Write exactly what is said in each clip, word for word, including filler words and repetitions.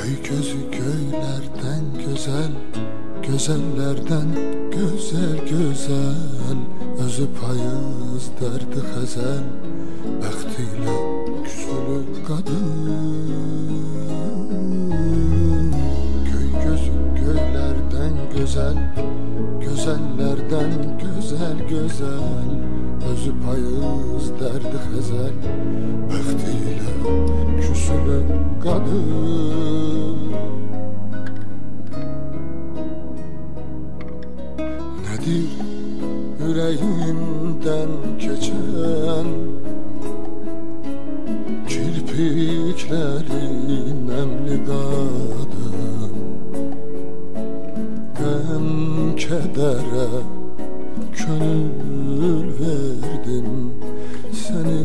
Köy gözü köylerden güzel, güzellerden güzel güzel. Özü payız derdi xəzəl, bəxtiyle küsülü kadın. Köy gözü köylerden güzel, güzellerden güzel güzel. Özü payız derdi xəzəl, bəxtiyle küsülü kadın. Nedir yüreğinden geçen kirpiklerin nemli kadın? Hem kedere gönül verdin, seni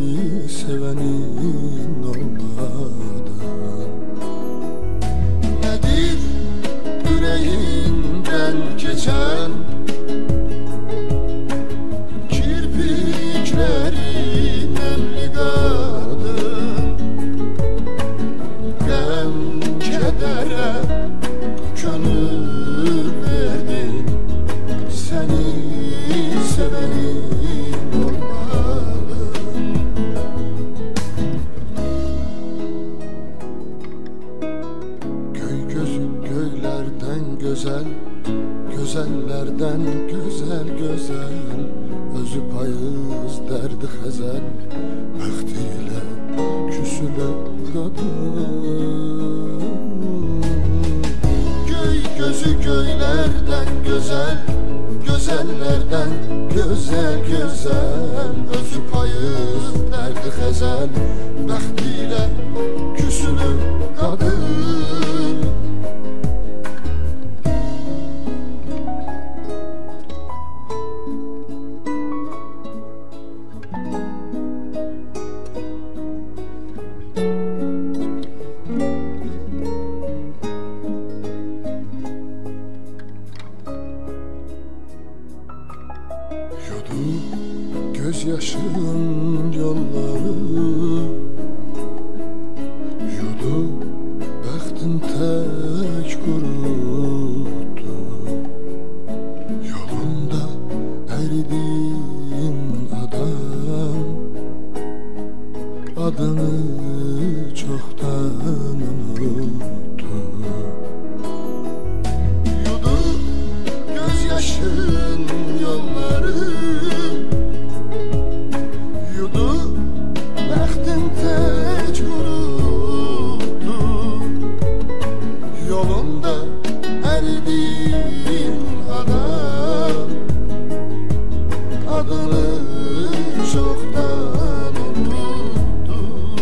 sevenin olmadın. Nedir yüreğinden geçen kirpiklerin nemli kadın? Gem kedere gönül verdin, seni sevenin olmadın. Köy gözü köylerden güzel, güzellerden güzel güzel. Özü payız derdi xəzəl, bəxtiyle küsülü kadın. Köy gözü köylerden güzel, güzellerden güzel güzel. Özü payız derdi xəzəl, bəxtiyle küsülü kadın. Yudu gözyaşın yolları, yudu bəxtim tək qurutdu. Yolunda əridin adam, adını çoxdan unutdu. Yudu gözyaşın yolları, yudu bəxtim tək qurutdu. Yolunda əridin adam, adını çoxdan unutdu.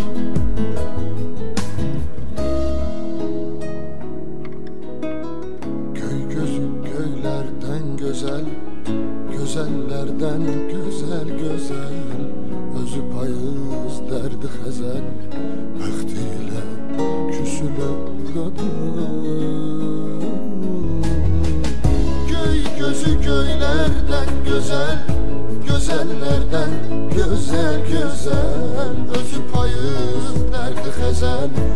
Köy gözü köylerden güzel, güzellerden güzel güzel. Özü payız derdi xəzəl, bəxtiyle küsülü kadın. Köy gözü köylerden güzel, güzellerden güzel güzel. Özü payız derdi xəzəl,